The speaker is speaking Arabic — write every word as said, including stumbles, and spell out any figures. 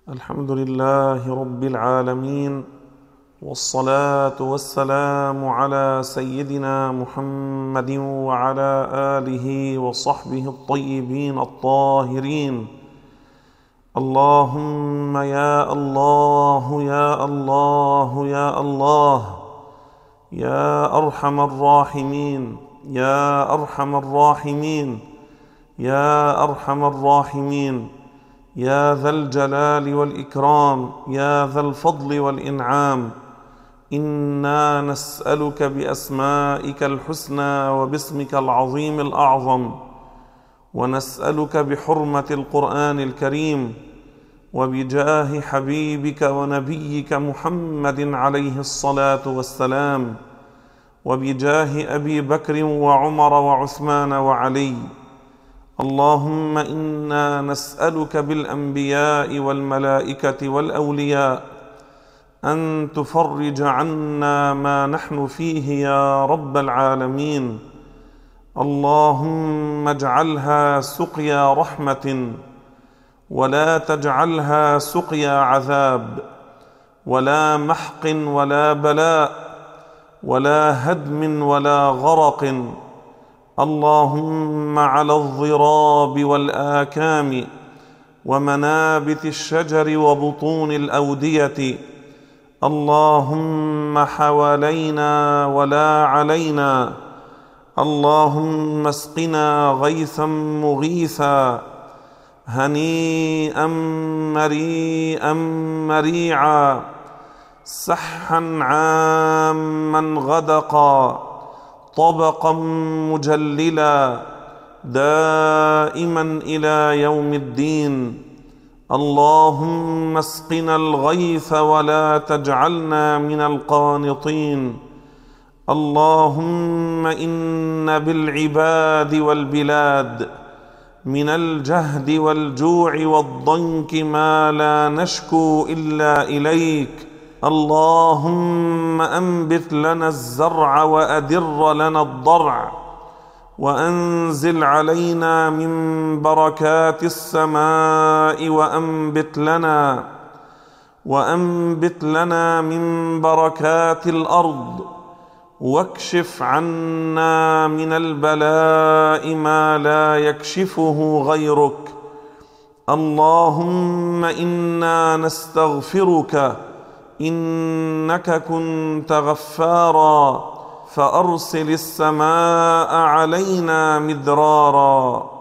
الحمد لله رب العالمين، والصلاة والسلام على سيدنا محمد وعلى آله وصحبه الطيبين الطاهرين. اللهم يا الله يا الله يا الله يا أرحم الراحمين يا أرحم الراحمين يا أرحم الراحمين يا ذا الجلال والإكرام يا ذا الفضل والإنعام، إنا نسألك بأسمائك الحسنى وباسمك العظيم الأعظم، ونسألك بحرمة القرآن الكريم وبجاه حبيبك ونبيك محمد عليه الصلاة والسلام، وبجاه أبي بكر وعمر وعثمان وعلي. اللهم إنا نسألك بالأنبياء والملائكة والأولياء أن تفرج عنا ما نحن فيه يا رب العالمين. اللهم اجعلها سقيا رحمة ولا تجعلها سقيا عذاب، ولا محق ولا بلاء ولا هدم ولا غرق. اللهم على الضراب والآكام ومنابت الشجر وبطون الأودية، اللهم حوالينا ولا علينا. اللهم اسقنا غيثا مغيثا هنيئا مريئا مريعا، سحا عاما غدقا، طبقا مجللا، دائما إلى يوم الدين. اللهم اسقنا الغيث ولا تجعلنا من القانطين. اللهم إن بالعباد والبلاد من الجهد والجوع والضنك ما لا نشكو إلا إليك. اللهم أنبت لنا الزرع وأدر لنا الضرع، وأنزل علينا من بركات السماء وأنبت لنا وأنبت لنا من بركات الأرض، واكشف عنا من البلاء ما لا يكشفه غيرك. اللهم إنا نستغفرك، إنك كنت غفارا، فأرسل السماء علينا مدرارا،